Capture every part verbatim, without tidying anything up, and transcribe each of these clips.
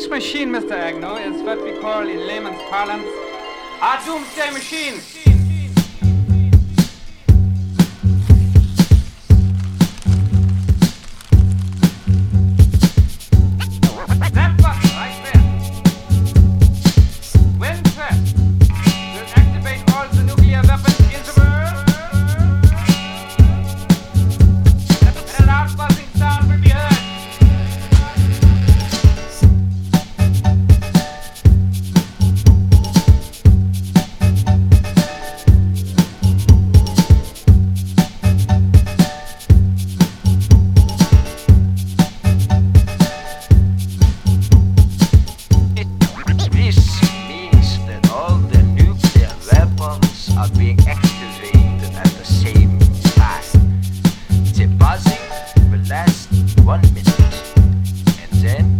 This machine, Mister Agnew, is what we call in layman's parlance our doomsday machine. That button right there, when pressed, will activate all the nuclear weapons in the world. And a loud buzzing sound will be heard. Are being activated at the same time. The buzzing will last one minute, and then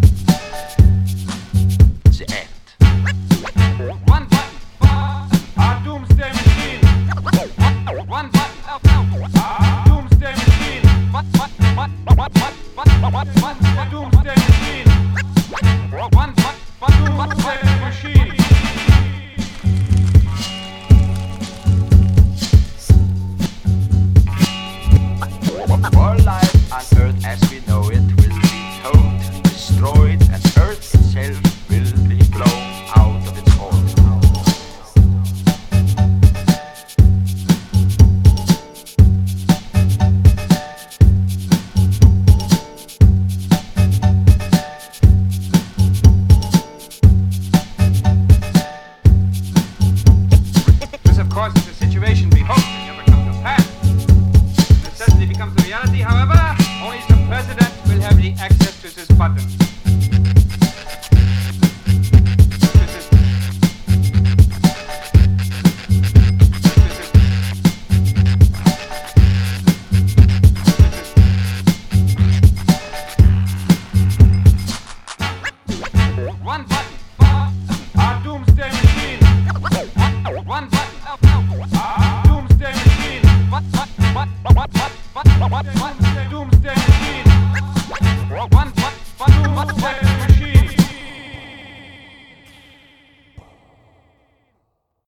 the end. One button, our doomsday machine. One button, our doomsday machine. One button, our doomsday machine. One button, our doomsday machine. All life on Earth as we know it will be totally destroyed, and Earth itself will be blown out of its orbit. This, of course, is a situation we hope will never come to pass. When it suddenly becomes a reality, however, only the president will have the access to this button. This is- this is- this is- One button, our doomsday machine. One button, our doomsday machine. What, what, what, what, what, what, what, what, what, doomsday machine. One, what, what, doomsday machine.